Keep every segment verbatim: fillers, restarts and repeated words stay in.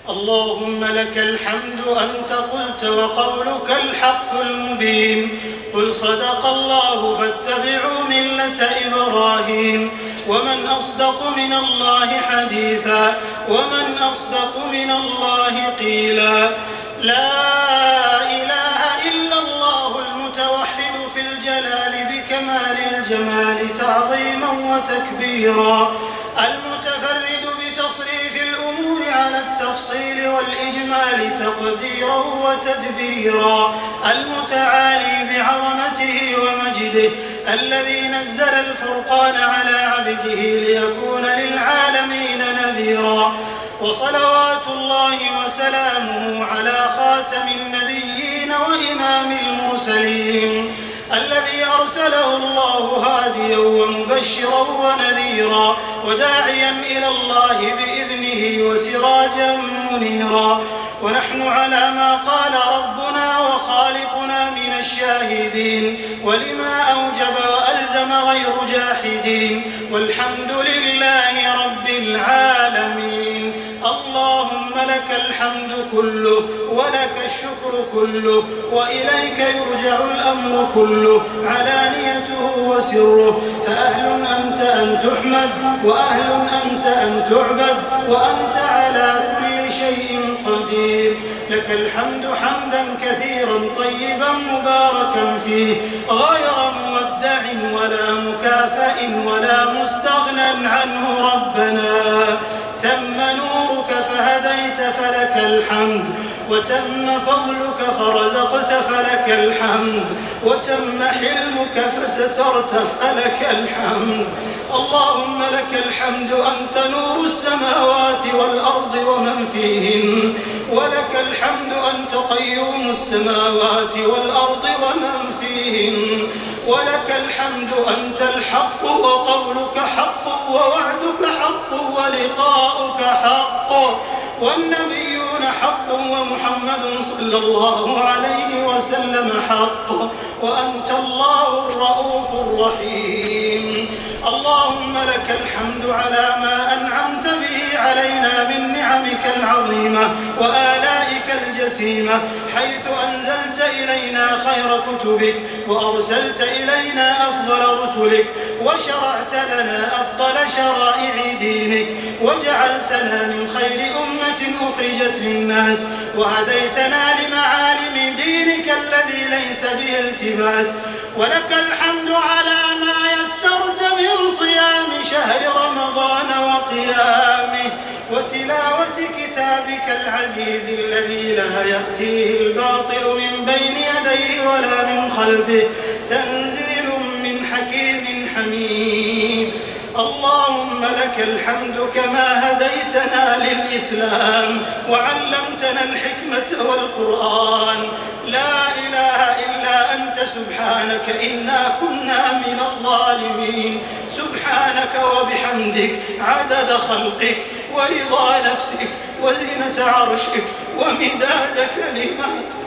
اللهم لك الحمد أنت قلت وقولك الحق المبين. قل صدق الله فاتبعوا ملة إبراهيم. ومن أصدق من الله حديثا ومن أصدق من الله قيلا. لا إله إلا الله المتوحد في الجلال بكمال الجمال تعظيما وتكبيرا، المتفرد بتصريف الأمور على التفصيل والإجمال تقديرا وتدبيرا، المتعالي بعظمته ومجده، الذي نزل الفرقان على عبده ليكون للعالمين نذيرا. وصلوات الله وسلامه على خاتم النبيين وإمام المرسلين، الذي أرسله الله هاديا ومبشرا ونذيرا وداعيا إلى الله بإذنه وسراجا منيرا. ونحن على ما قال ربنا وخالقنا من الشاهدين، ولما أوجب وألزم غير جاحدين، والحمد لله رب العالمين. اللهم لك الحمد كله ولك الشكر كله، وإليك يرجع الأمر كله علانيته وسره، فأهل أنت أن تحمد وأهل أنت أن تعبد وأنت على كل شيء قدير. لك الحمد حمدا كثيرا طيبا مباركا فيه، غير مودع ولا مكافئ ولا مستغنى عنه ربنا. تم نورك فهديت فلك الحمد، وتم فضلك فرزقت فلك الحمد، وتم حلمك فسترت فلك الحمد. اللهم لك الحمد أنت نور السماوات والأرض ومن فيهن، ولك الحمد أنت قيوم السماوات والأرض ومن فيهن، ولك الحمد أنت الحق وقولك حق ووعدك حق ولقاؤك حق والنبيون حق ومحمد صلى الله عليه وسلم حق، وأنت الله الرؤوف الرحيم. اللهم لك الحمد على ما أنعمت به علينا من نعمك العظيمة وآلائك الجسيمة، حيث أنزلت إلينا خير كتبك وأرسلت إلينا أفضل رسلك وشرعت لنا أفضل شرائع دينك وجعلتنا من خير أمة أخرجت للناس وهديتنا لمعالم دينك الذي ليس به التباس. ولك الحمد على ما يسرت من صيام شهر رمضان وقيامه وتلاوة كتابك العزيز الذي لا يأتيه الباطل من بين يديه ولا من خلفه، تنزيل من حكيم حميد. اللهم لك الحمد كما هديتنا للإسلام وعلمتنا الحكمة والقرآن. لا إله إلا أنت سبحانك إنا كنا من الظالمين. سبحانك وبحمدك عدد خلقك ورضا نفسك وزنة عرشك ومداد كلماتك.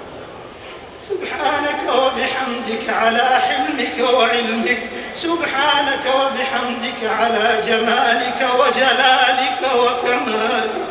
سبحانك وبحمدك على حلمك وعلمك. سبحانك وبحمدك على جمالك وجلالك وكمالك.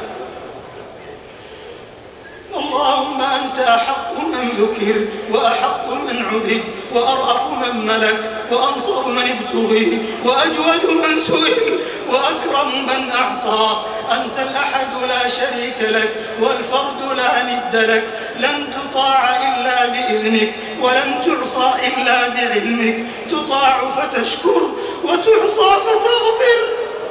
اللهم أنت أحق من ذكر وأحق من عبد وأرأف من ملك وأنصر من ابتغي وأجود من سئل وأكرم من أعطى. أنت الأحد لا شريك لك والفرد لا ند لك، لن تطاع إلا بإذنك ولن تعصى إلا بعلمك، تطاع فتشكر وتعصى فتغفر.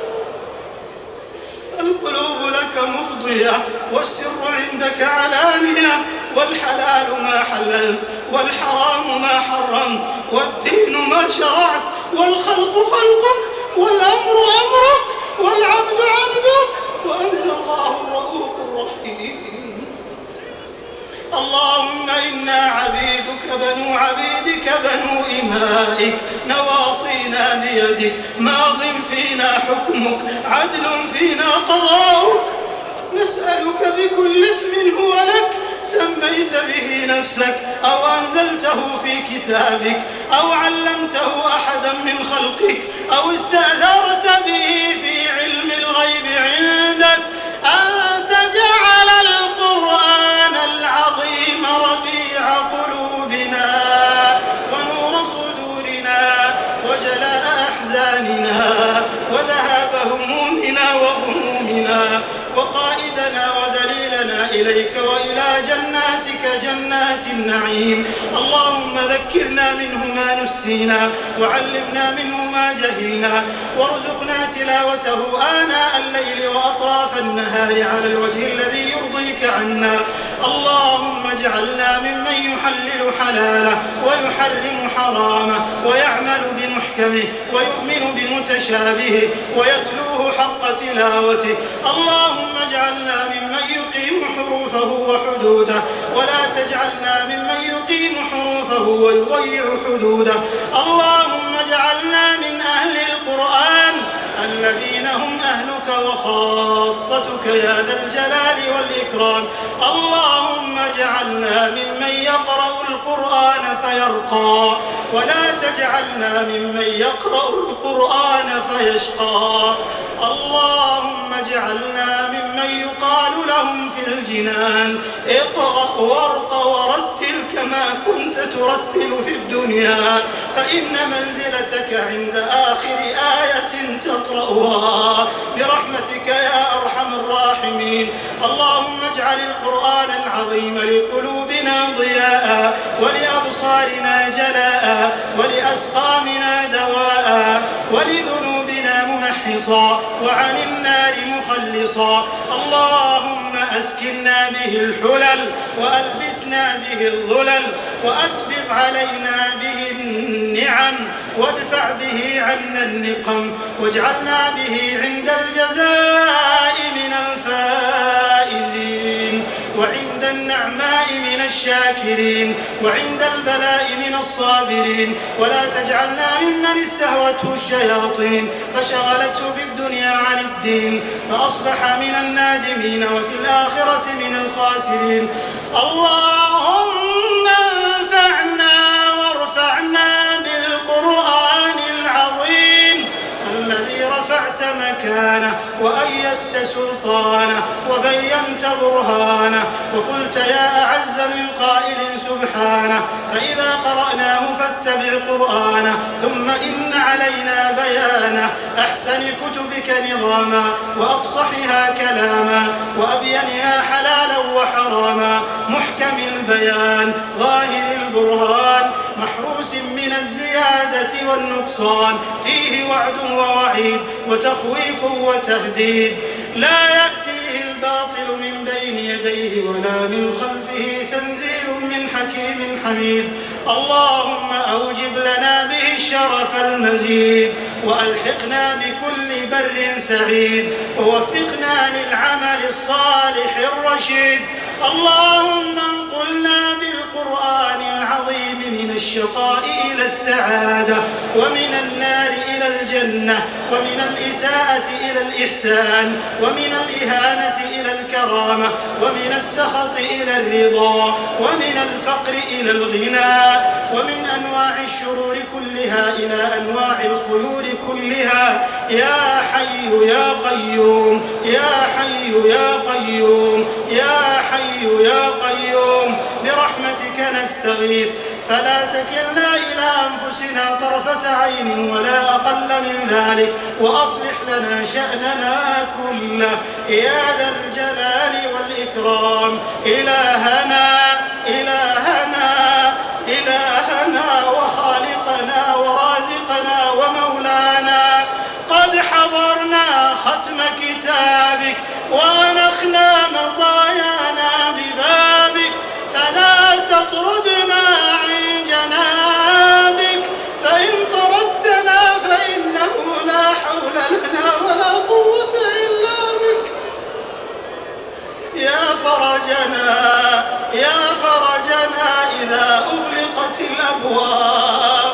القلوب لك مفضية والسر عندك علانية، والحلال ما حللت والحرام ما حرمت، والدين ما شرعت، والخلق خلقك، والأمر أمرك، والعبد عبدك، وأنت الله الرؤوف الرحيم. اللهم إنا عبيدك بنو عبيدك بنو إمائك، نواصينا بيدك، ماض فينا حكمك، عدل فينا قضاؤك. نسألك بكل اسم هو لك سميت به نفسك أو أنزلته في كتابك أو علمته أحدا من خلقك أو استأثرت به في علم الغيب عندك أن تجعل إليك وإلى جناتك جنات النعيم. اللهم ذكرنا منه ما نسينا وعلمنا منه ما جهلنا وارزقنا تلاوته آناء الليل وأطراف النهار على الوجه الذي يرضيك عنا. اللهم اجعلنا ممن يحلل حلاله ويحرم حرامه ويعمل بمحكمه ويؤمن بمتشابهه ويتلوه حق تلاوته. اللهم اجعلنا ممن يقيم حروفه وحدوده ولا تجعلنا ممن يقيم حروفه ويضيع حدوده. اللهم اجعلنا من أهل القرآن الذين هم أهلك وخاصتك يا ذا الجلال والإكرام. اللهم اجعلنا ممن يقرأ القرآن فيرقى ولا تجعلنا ممن يقرأ القرآن فيشقى. اللهم اجعلنا ممن يقال لهم في الجنان اقرأ وارق ورتل كما كنت ترتل في الدنيا فإن منزلتك عند آخر آية تقرأها برحمتك يا أرحم الراحمين. اللهم اجعل القرآن العظيم لقلوبنا ضياء ولأبصارنا جلاء ولأسقامنا دواء ولذنوبنا ممحصا وعن النار مخلصا. اللهم أسكننا به الحلل وألبسنا به الظلل وأسبغ علينا به النعم وادفع به عنا النقم واجعلنا به عند الجزاء من الفائزين وعند النعماء من الشاكرين وعند البلاء من الصابرين. ولا تجعلنا ممن استهوته الشياطين فشغلته بالدنيا عن الدين فأصبح من النادمين وفي الآخرة من الخاسرين. اللهم انفعنا وارفعنا بالقرآن العظيم الذي رفعت مكانه وأيدت سلطانه وبينت برهانه وقلت يا أعز من قائل سبحانه فإذا قرأناه فاتبع قرآنه ثم إن علينا بيانه أحسن كتبك نظاما وأفصحها كلاما وأبينها حلالا وحراما محكم البيان ظاهر البرهان محروس من الزيادة والنقصان فيه وعد ووعيد وتخويف وتهديد لا يأتيه الباطل من بين يديه ولا من خلفه تنزيل من حكيم حميد. اللهم أوجب لنا به الشرف المزيد وألحقنا بكل بر سعيد ووفقنا للعمل الصالح الرشيد. اللهم انقلنا بالقرآن العظيم من الشقاء إلى السعادة ومن النار إلى الجنة ومن الإساءة إلى الإحسان ومن الإهانة إلى الكرامة ومن السخط إلى الرضا ومن الفقر إلى الغنى ومن أنواع الشرور كلها إلى أنواع الخيور كلها يا حي يا قيوم يا حي يا قيوم يا حي يا قيوم برحمتك نستغيث فلا تكلنا إلى أنفسنا طرفة عين ولا أقل من ذلك وأصلح لنا شأننا كله يا ذا الجلال والإكرام. إلهنا إلهنا إلهنا وخالقنا ورازقنا ومولانا قد حضرنا ختم كتابك وأنخنا مطايانا ببابك فلا تطردنا عن جنابك فإن طردتنا فإنه لا حول لنا ولا قوة إلا بك. يا فرجنا يا فرجنا إذا أغلقت الأبواب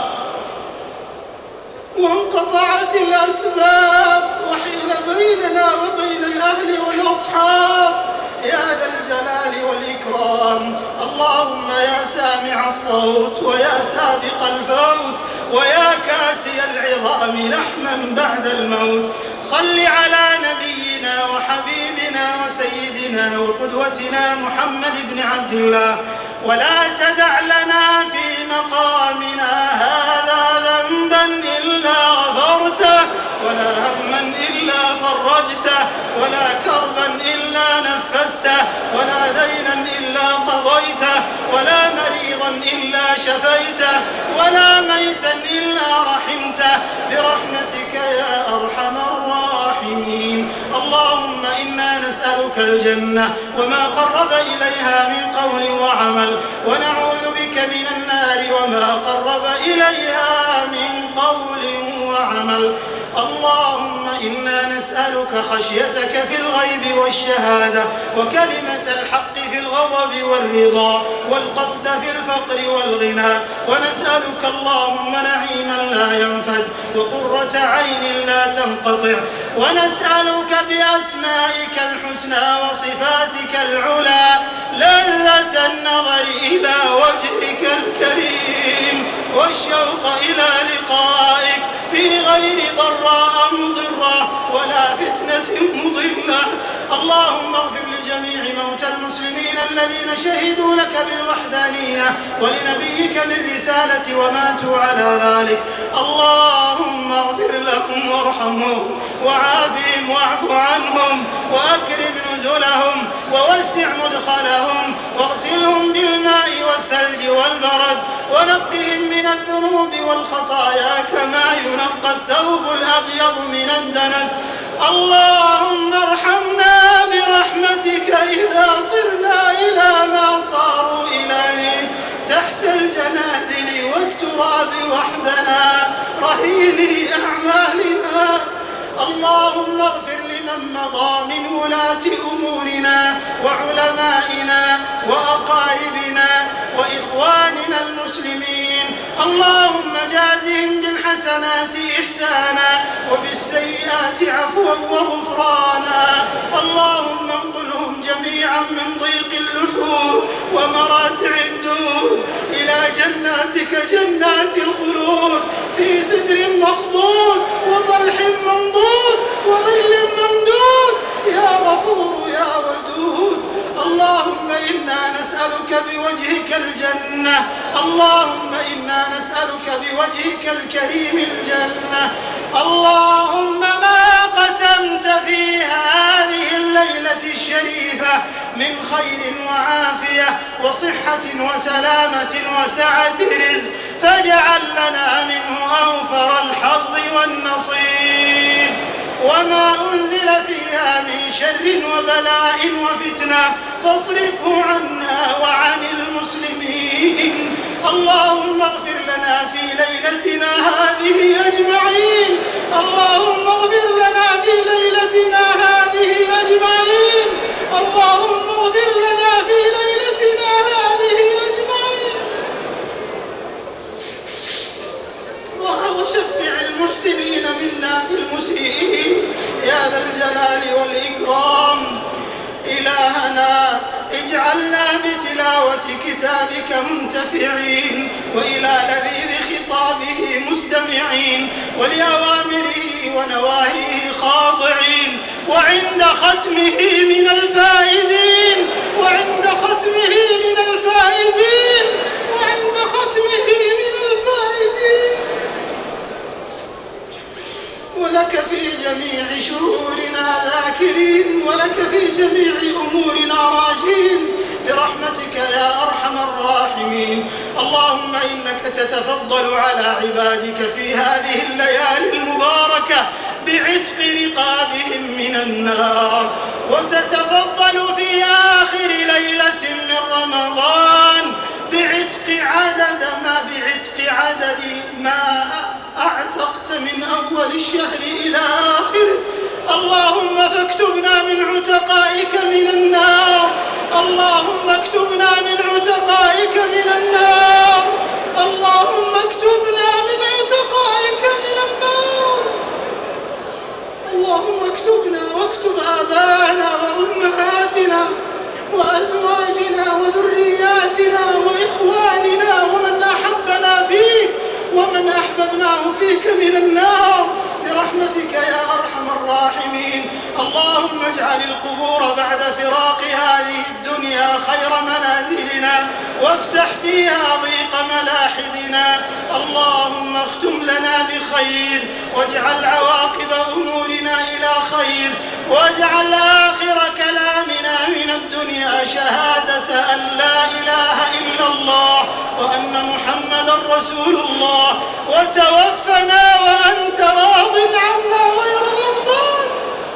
وانقطعت الأسباب وحيل بيننا وبين الأهل والأصحاب يا ذا الجلال والإكرام. اللهم يا سامع الصوت ويا سابق الفوت ويا كاسي العظام لحما بعد الموت صل على نبينا وحبيبنا وسيدنا وقدوتنا محمد بن عبد الله ولا تدع لنا في مقامنا هذا ذنبا إلا غفرته ولا هما إلا فرجته ولا كربا إلا نفسته مسسته، ولا دينا إلا قضيته، ولا مريضا إلا شفيته، ولا ميتا إلا رحمته برحمتك يا أرحم الراحمين. اللهم إنا نسألك الجنة وما قرب إليها من قول وعمل، ونعوذ بك من النار وما قرب إليها من قول وعمل. اللهم إنا نسألك خشيتك في الغيب والشهادة، وكلمة الحق في الغضب والرضا، والقصد في الفقر والغنى، ونسألك اللهم نعيما لا ينفد، وقرة عين لا تنقطع، ونسألك بأسمائك الحسنى وصفاتك العلى لذة النظر إلى وجهك الكريم، والشوق إلى لقائك في غير ضراء مضرة ولا فتنة مضلة. اللهم اغفر لجميع موتى المسلمين الذين شهدوا لك بالوحدانية ولنبيك بالرسالة وماتوا على ذلك. اللهم اغفر لهم وارحمهم وعافهم واعف عنهم وأكرم نزلهم ووسع مدخلهم واغسلهم بالماء والثلج والبرد ونقهم من الذنوب والخطايا كما ينقى الثوب الأبيض من الدنس. اللهم ارحمنا برحمتك إذا صرنا إلى ما صاروا إليه تحت الجنادل والتراب وحدنا رهين أعمالنا. اللهم اغفر لمن مضى من ولاة أمورنا وعلمائنا وأقاربنا وإخواننا المسلمين. اللهم جازهم بالحسنات إحسانا وبالسيئات عفوا وغفرانا. اللهم انقلهم جميعا من ضيق اللحود ومراتع الدود إلى جناتك جنات الخلود في سدر مخضود وطلح منضود وظل ممدود يا غفور يا ودود. اللهم إنا نسألك بوجهك الجنة. اللهم إنا نسألك بوجهك الكريم الجنة. اللهم ما قسمت في هذه الليلة الشريفة من خير وعافية وصحة وسلامة وسعة رزق فاجعل لنا منه أوفر الحظ والنصيب، وما أنزل فيها من شر وبلاء وفتنة فاصرفه عنا وعن المسلمين. اللهم اغفر لنا في ليلتنا هذه أجمعين. اللهم اغفر لنا في ليلتنا هذه أجمعين. اللهم اغفر لنا في ليلتنا هذه أجمعين. وشفع المحسنين منا في المسيئين يا ذا الجلال والإكرام. إلهنا اجعلنا بتلاوة كتابك منتفعين وإلى لذيذ خطابه مستمعين ولأوامره ونواهيه خاضعين، وعند ختمه من الفائزين وعند ختمه من الفائزين وعند ختمه من الفائزين. ولك في جميع شرورنا ذاكرين ولك في جميع أمورنا راجين برحمتك يا أرحم الراحمين. اللهم إنك تتفضل على عبادك في هذه الليالي المباركة بعتق رقابهم من النار، وتتفضل في آخر ليلة من رمضان بعتق عدد ما بعتق عدد ما أعتقت من أول الشهر إلى آخره. اللهم فاكتبنا من عتقائك من النار. اللهم اكتبنا من عتقائك من النار. اللهم اكتبنا من عتقائك من النار. اللهم اكتبنا واكتب آباءنا وأمهاتنا وأزواجنا وذرياتنا وإخواننا ومن أحبنا فيك ومن أحببناه فيك من النار برحمتك يا أرحم الراحمين. اللهم اجعل القبور بعد فراق هذه الدنيا خير منازلنا وافسح فيها ضيق ملاحدنا. اللهم اختم لنا بخير واجعل عواقب أمورنا إلى خير واجعل آخر كلامنا من الدنيا رسول الله، وتوفنا وأنت راض عنا غير غضبان،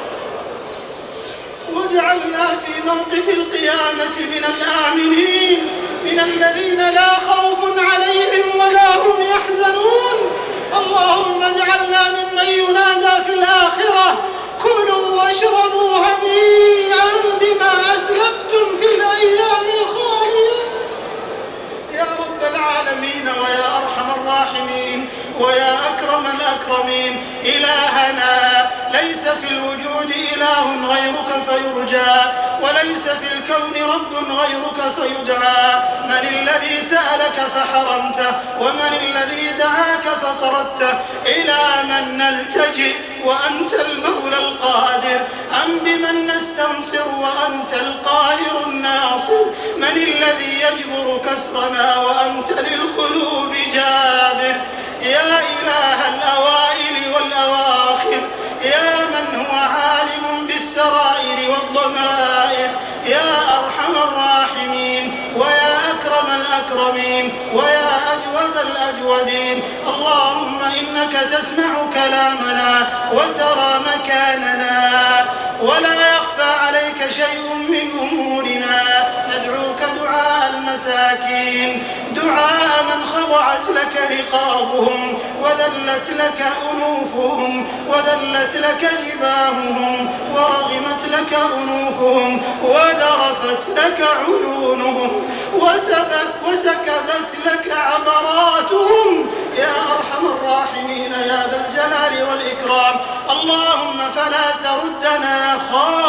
واجعلنا في موقف القيامة من الآمنين، من الذين لا خوف عليهم ولا هم يحزنون. اللهم اجعلنا ممن ينادى في الآخرة: كلوا واشربوا هنيئا بما أسلفتم في الأيام الخالية. يا رب العالمين ويا أرحم الراحمين ويا أكرم الأكرمين، إلهنا ليس في الوجود إله غيرك فيرجى، وليس في الكون رب غيرك فيدعى. من الذي سألك فحرمته؟ ومن الذي دعاك فطردته؟ إلى من نلتجئ وأنت المولى القادر؟ أم بمن نستنصر وأنت القاهر الناصر؟ من الذي يجبر كسرنا وأنت للقلوب جابر؟ يا إله الأوائل والأواخر، يا من هو عالم بالسرائر والضمائر، يا أرحم الراحمين ويا أكرم الأكرمين ويا أجود الأجودين، اللهم إنك تسمع كلامنا وترى مكاننا ولا يخفى عليك شيء من أمورنا. ندعوك دعاء المساكين، دعاء من خضعت لك رقابهم وذلت لك أنوفهم وذلت لك جباههم ورغمت لك أنوفهم وذرفت لك عيونهم وسبك وسكبت لك عبراتهم، يا أرحم الراحمين يا ذا الجلال والإكرام. اللهم فلا تردنا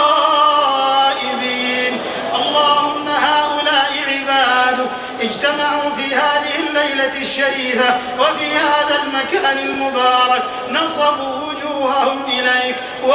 خائبين. اللهم هؤلاء عبادك اجتمعوا في هذه الليلة الشريفة وفي هذا المكان المبارك، نصبوا وجوههم إليك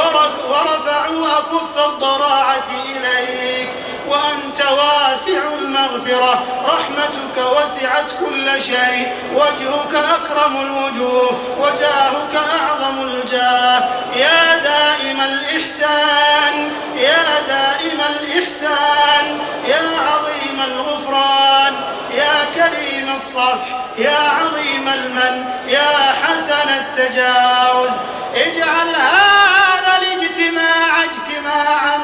ورفعوا أكف الضراعة إليك، وأنت واسع المغفرة، رحمتك وسعت كل شيء، وجهك أكرم الوجوه وجاهك أعظم الجاه. يا دائم الإحسان، يا دائم الإحسان، يا عظيم الغفران، يا كريم الصفح، يا عظيم المن، يا حسن التجاوز، اجعل هذا الاجتماع اجتماعا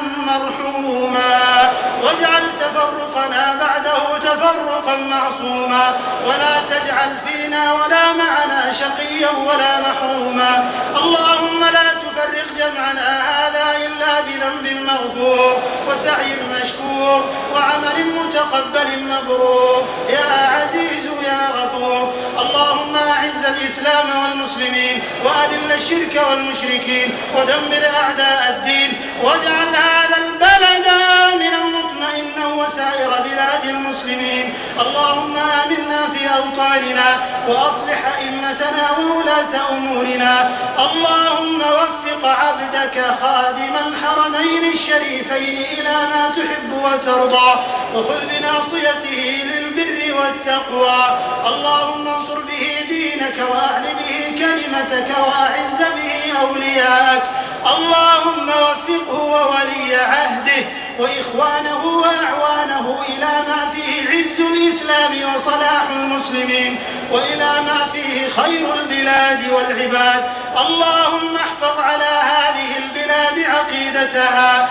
مرحوما، واجعل تفرقنا بعده تفرقا معصوما، ولا تجعل فينا ولا معنا شقيا ولا محروما. اللهم لا تفرق جمعنا هذا إلا بذنب مغفور وسعي مشكور وعمل متقبل مبرور، يا عزيز يا غفور. اللهم أعز الإسلام والمسلمين وأذل الشرك والمشركين ودمر أعداء الدين، واجعل هذا البلد آمنا مطمئنا وسائر بلاد المسلمين. اللهم آمنا في أوطاننا وأصلح أئمتنا وولاة أمورنا. اللهم وفق عبدك خادم الحرمين الشريفين إلى ما تحب وترضى، وخذ بناصيته للبر والتقوى. اللهم انصر به دينك وأعل به كلمتك وأعز به أولياءك. اللهم وفقه وولي عهده وإخوانه وأعوانه إلى ما فيه عز الإسلام وصلاح المسلمين، وإلى ما فيه خير البلاد والعباد. اللهم احفظ على هذه البلاد عقيدتها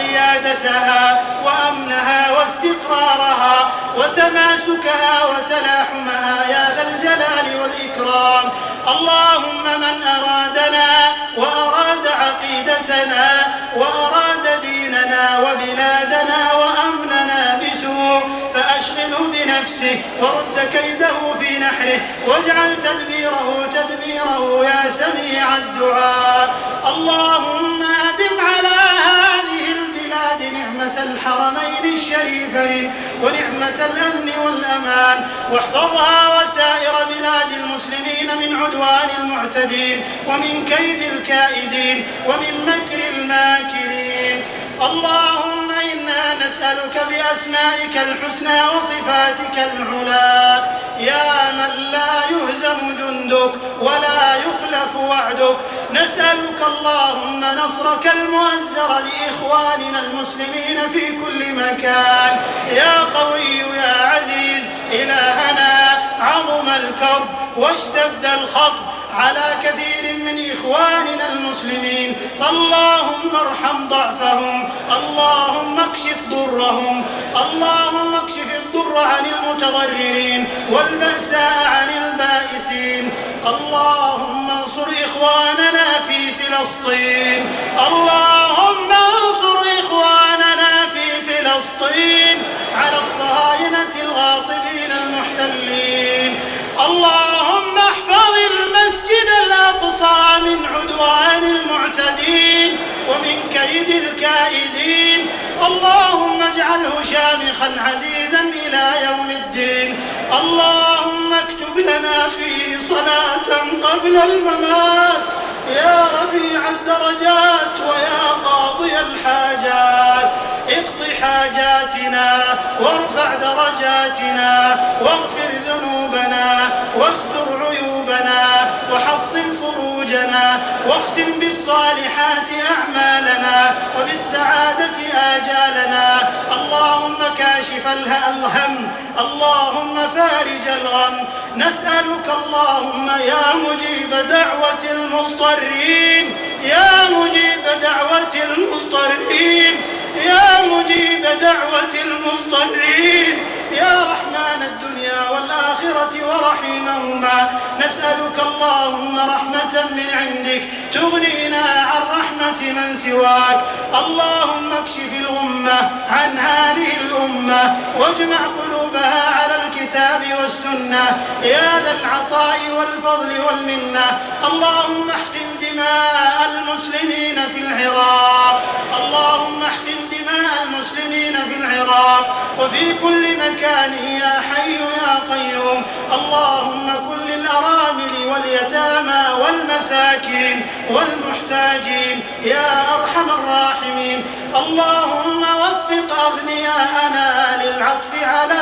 وقيادتها وأمنها واستقرارها وتماسكها وتلاحمها يا ذا الجلال والإكرام. اللهم من أرادنا وأراد عقيدتنا وأراد ديننا وبلادنا وأمننا بسوء فأشغله بنفسه ورد كيده في نحره، واجعل تدبيره تدميره يا سميع الدعاء. اللهم أدم على هذه البلاد نعمة الحرمين الشريفين ونعمة الأمن والأمان، واحفظها وسائر بلاد المسلمين من عدوان المعتدين ومن كيد الكائدين ومن مكر الماكرين. اللهم إنا نسألك بأسمائك الحسنى وصفاتك العلى، يا من لا يهزم جندك ولا يخلف وعدك، نسألك اللهم نصرك المؤزر لإخواننا المسلمين في كل مكان. يا قوي يا عزيز إلهنا، عظم الكرب واشتد الخط على كثير من إخواننا المسلمين، فاللهم ارحم ضعفهم، اللهم اكشف ضرهم، اللهم اكشف الضر عن المتضررين والبأساء عن البائسين. اللهم انصر إخواننا في فلسطين، اللهم انصر إخواننا في فلسطين على الصهاينة الغاصبين المحتلين. اللهم احفظ المسجد الأقصى من عدوان المعتدين ومن كيد الكائدين. اللهم اجعله شامخا عزيزا إلى يوم الدين. اللهم اكتب لنا فيه صلاة قبل الممات يا رفيع الدرجات ويا قاضي الحاجات. اقض حاجاتنا وارفع درجاتنا واغفر ذنوبنا واستر عيوبنا وحصن فروجنا واختم بالصالحات أعمالنا وبالسعادة آجالنا. اللهم كاشف الهم، اللهم فارج الغم. نسألك اللهم يا مجيب دعوة المضطرين، يا مجيب دعوة المضطرين، يا مجيب دعوة المضطرين، يا رحمن الدنيا والآخرة ورحيمهما. نسألك اللهم رحمة من عندك تغنينا عن رحمة من سواك. اللهم اكشف الغمة عن هذه الأمة واجمع قلوبها على الكتاب والسنة يا ذا العطاء والفضل والمنة. اللهم احقن دماء المسلمين في العراق، اللهم احقن دماء المسلمين في العراق وفي كل مكان يا حي يا قيوم. اللهم كن للأرامل واليتامى والمساكين والمحتاجين يا أرحم الراحمين. اللهم وفق أغنياءنا للعطف على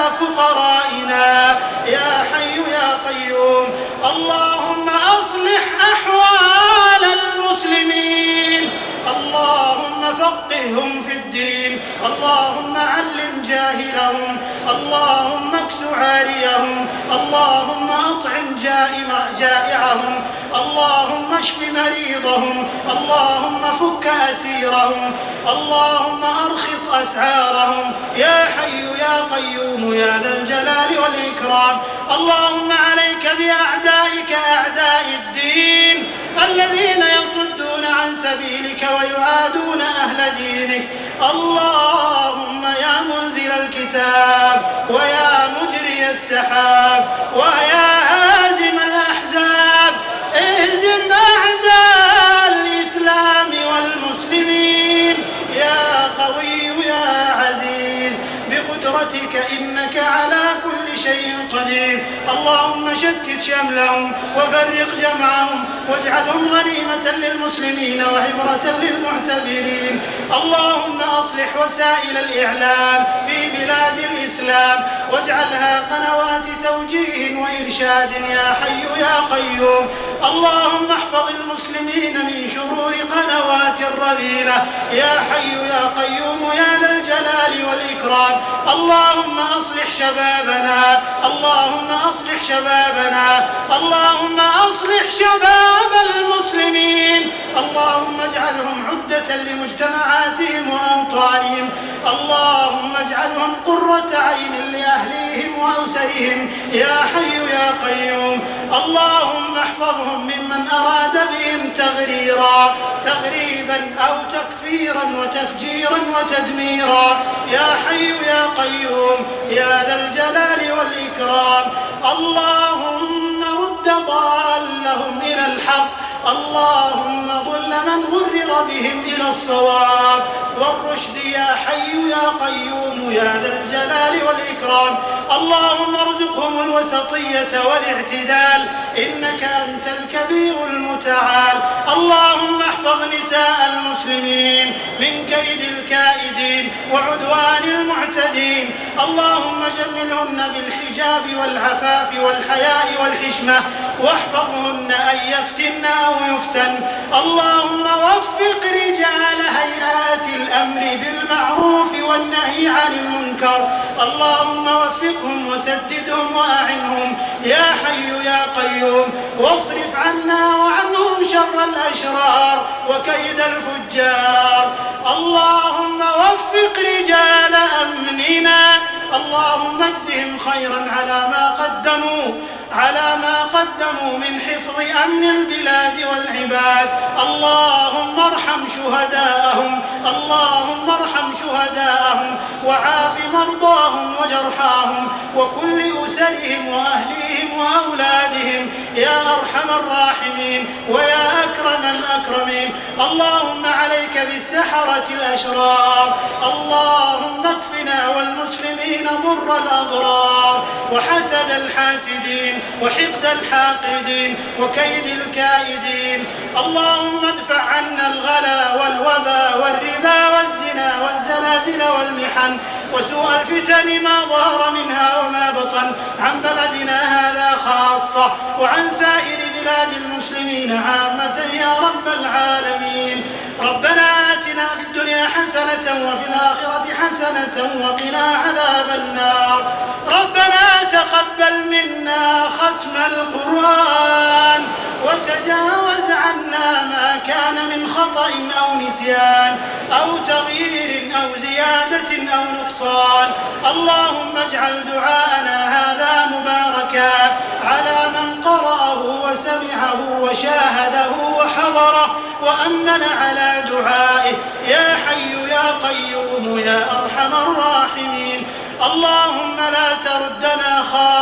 فقرائنا يا حي يا قيوم. اللهم أصلح أحوال المسلمين، اللهم فقههم في الدين، اللهم علم جاهلهم، اللهم اكس عاريهم، اللهم أطعم جائعهم، اللهم اشف مريضهم، اللهم فك أسيرهم، اللهم أرخص أسعارهم يا حي يا قيوم يا ذا الجلال والإكرام. اللهم عليك بأعدائك أعداء الدين الذين يصدون عن سبيلك ويعادون أهل دينك. اللهم يا منزل الكتاب ويا مجري السحاب ويا هازم الأحزاب اهزم أعداء الإسلام والمسلمين يا قوي يا عزيز بقدرتك إنك على كل شيء قدير. اللهم شتت شملهم وفرق جمعهم واجعلهم غنيمة للمسلمين وعبرة للمعتبرين. اللهم أصلح وسائل الإعلام في بلاد الإسلام واجعلها قنوات توجيه وإرشاد يا حي يا قيوم. اللهم احفظ المسلمين من شرور قنوات الرذيلة يا حي يا قيوم يا ذا الجلال والإكرام. اللهم أصلح شبابنا، اللهم أصلح شبابنا، اللهم أصلح شباب المسلمين. اللهم اجعلهم عدة لمجتمعاتهم وأوطانهم. اللهم اجعلهم قرة عين لأهليهم وأسرهم يا حي يا قيوم. اللهم احفظهم ممن أراد بهم تغريرا تغريبا أو تكفيرا وتفجيرا وتدميرا يا حي يا قيوم يا ذا الجلال والإكرام. اللهم رد ضالهم إلى الحق، اللهم ضل من غرر بهم إلى الصواب والرشد يا حي يا قيوم يا ذا الجلال والإكرام. اللهم ارزقهم الوسطية والاعتدال إنك أنت الكبير المتعال. اللهم احفظ نساء المسلمين من كيد الكائدين وعدوان المعتدين. اللهم جملهن بالحجاب والعفاف والحياء والحشمة واحفظهن أن يفتن أو يفتن. اللهم وفق رجال هيئات الأمر بالمعروف والنهي عن المنكر. اللهم وفقهم وسددهم وأعنهم يا حي يا قيوم. واصرف عنا وعنهم شر الأشرار وكيد الفجار. اللهم وفق رجال أمننا. اللهم اجزهم خيرا على ما قدموا على ما قدموا من حفظ أمن البلاد والعباد. اللهم ارحم شهداءهم اللهم ارحم شهداءهم وعاف مرضاهم وجرحاهم وكل أسرهم وأهليهم وأولادهم يا أرحم الراحمين ويا أكرم الأكرمين. اللهم عليك بالسحرة الأشرار. اللهم اكفنا والمسلمين ضر الأضرار وحسد الحاسدين وحقد الحاقدين وكيد الكائدين. اللهم ادفع عنا الغلا والوبا والربا والزنا والزلازل والمحن وسوء الفتن ما ظهر منها وما بطن عن بلدنا هذا خاصة وعن سائر بلاد المسلمين عامة يا رب العالمين. ربنا آتنا في الدنيا حسنة وفي الآخرة حسنة وقنا عذاب النار. ربنا تقبل منا ختم القرآن وتجاوز عنا ما كان من خطأ أو نسيان أو تغيير أو زيادة أو نقصان. اللهم اجعل دعاءنا هذا مباركا على من قرأه وسمعه وشاهده وحضره وأمن على دعائه يا حي يا قيوم يا أرحم الراحمين. اللهم لا تردنا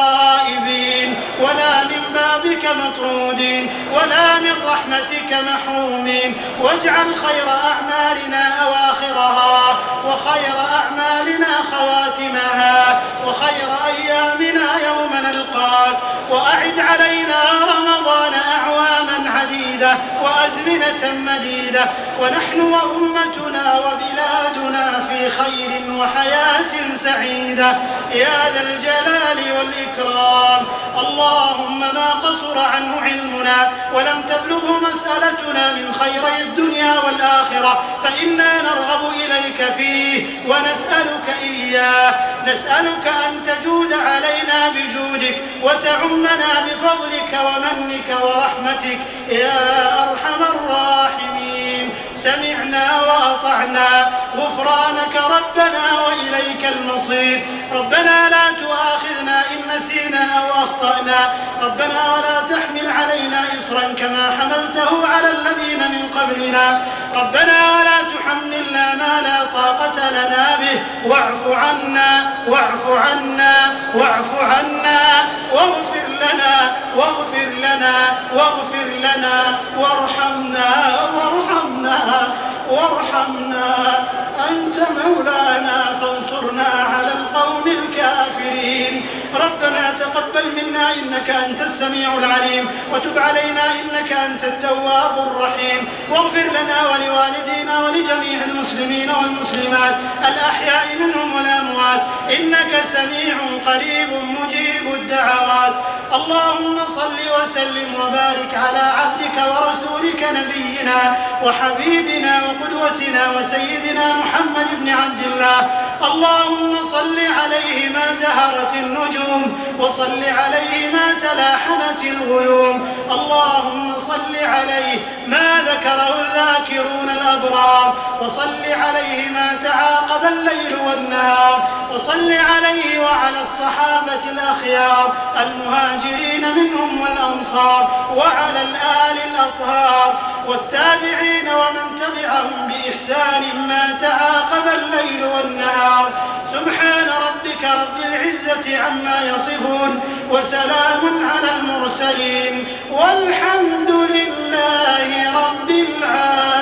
خائبين ولا من بابك مطرودين ولا من رحمتك محرومين. واجعل خير أعمالنا أواخرها وخير أعمالنا خواتمها وخير أيامنا يوم نلقاك. وأعد علينا رمضان أعواما عديدة وأزمنة مديدة ونحن وأمتنا وبلادنا في خير وحياة سعيدة يا ذا الجلال والإكرام. اللهم ما قصر عنه علمنا ولم تبلغه مسألتنا من خيري الدنيا والآخرة فإنا نرغب إليك فيه ونسألك إياه. نسألك أن تجود علينا بجودك وتعمنا بفضلك ومنك ورحمتك يا أرحم الراحمين. سمعنا وأطعنا غفرانك ربنا وإليك المصير. ربنا لا تؤاخذنا إن نسينا أو أخطأنا. ربنا ولا تحمل علينا إصرا كما حملته على الذين من قبلنا. ربنا ولا تحملنا ما لا طاقة لنا به. واعف عنا واعف عنا واعف عنا واغفر لنا واغفر لنا واغفر لنا وارحمنا وارحمنا وارحمنا. أنت مولانا فانصرنا على القوم الكافرين. ربنا تقبل منا إنك أنت السميع العليم وتب علينا إنك أنت التواب الرحيم. واغفر لنا ولوالدينا ولجميع المسلمين والمسلمات الأحياء منهم والأموات إنك سميع قريب مجيب الدعوات. اللهم صل وسلم وبارك على عبدك ورسولك نبينا وحبيبنا وقدوتنا وسيدنا محمد بن عبد الله. اللهم صل عليه ما زهرت النجوم وصل عليه ما تلاحمت الغيوم. اللهم صل عليه ما ذكره الذاكرون الأبرار وصل عليه ما تعاقب الليل والنهار. وصل عليه وعلى الصحابة الأخيار المهاجرين منهم والأنصار وعلى الآل الأطهار والتابعين ومن تبعهم بإحسان ما تعاقب الليل والنهار. سبحان ربك رب العزة عما يصفون وسلام على المرسلين والحمد لله رب العالمين.